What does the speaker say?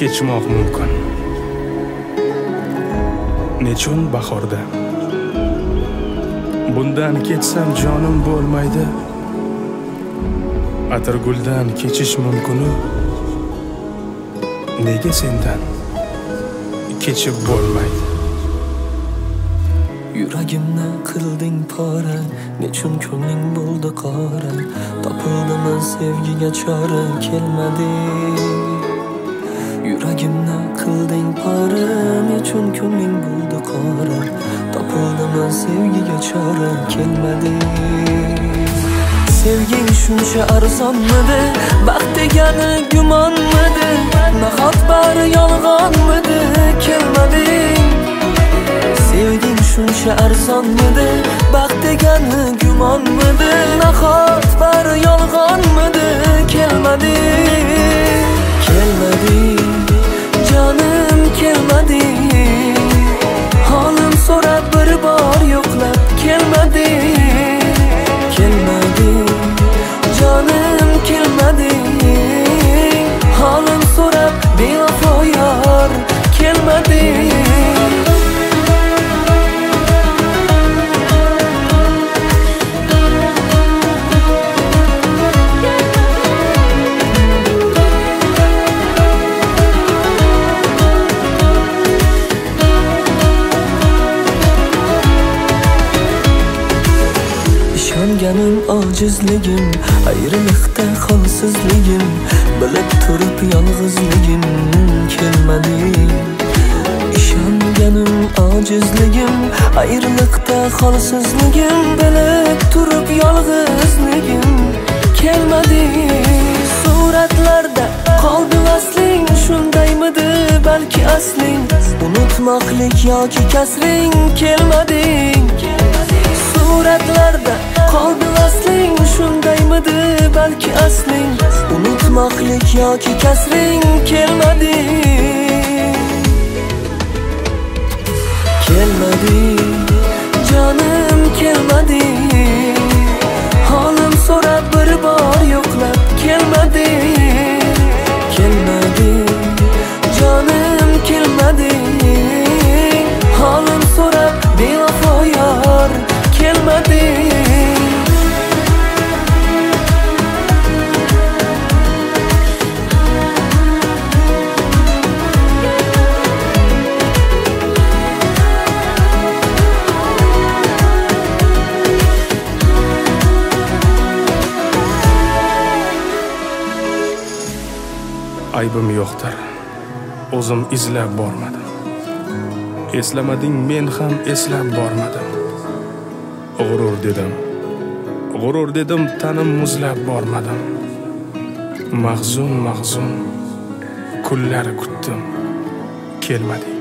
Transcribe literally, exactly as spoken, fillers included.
kechmoq mumkin. Nechun bahorda bundan ketsam jonim bo'lmaydi. Atirguldan kechish mumkin-u, nega sendan kechib bo'lmaydi? Yuragimni qilding pora, nechun ko'ngling bo'ldi qora? Topildimi sevgiga chora, kelmadi. Yuragimni qilding pora, nechun ko'ngling bo'ldi qora? Topildimi sevgiga chora, kelmadi. Sevging shuncha arzonmidi? Baxt degani gumonmidi? Nahot bari yolg'onmidi? Kelmading. Sevging shuncha arzonmidi? Baxt degani gumonmidi? Nahot bari yolg'onmidi? Kelmading. Kelmading, jonim kelmading. Holim so'rab bir bor yo'qlab kelmading. Kelmading, jonim kelmading. Holim so'rab bevafo yor kelmading. Ishonganim ojizligim, ayriliqda holsizligim, bilib turib yolg'izligim kelmading. Ishonganim ojizligim, ayriliqda holsizligim, bilib turib yolg'izligim kelmading. Suratlarda qoldi asling, shundaymidi balki asling? Unutmoqlik yoki kasring kelmading. Suratlarda qoldi asling, shundaymidi balki asling? Unutmoqlik yoki kasring kelmading. Kelmading, jonim kelmading. Holim so'rab bir bor yo'qlab kelmading. Kelmading, jonim kelmading. Holim so'rab bevafo yor kelmading. Aybim yo'qdir, o'zim izlab bormadim. Eslamading, men ham eslab bormadim. G'urur dedim, g'urur dedim, tanim muzlab bormadim. Mahzun mahzun kunlar kutdim, kelmading.